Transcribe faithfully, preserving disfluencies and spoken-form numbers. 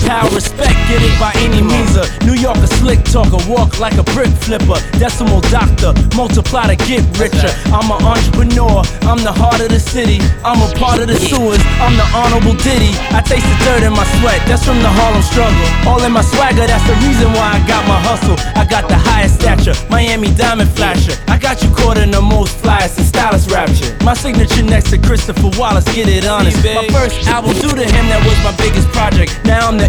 how respect, get it by any means. A New Yorker slick talker, walk like a brick flipper. Decimal doctor, multiply to get richer. I'm an entrepreneur, I'm the heart of the city. I'm a part of the sewers, I'm the honorable Diddy. I taste the dirt in my sweat, that's from the Harlem struggle. All in my swagger, that's the reason why I got my hustle. I got the highest stature, Miami diamond flasher. I got you caught in the most flyest and stylist rapture. My signature next to Christopher Wallace, get it honest. My first album due to him, that was my biggest project. Now I'm the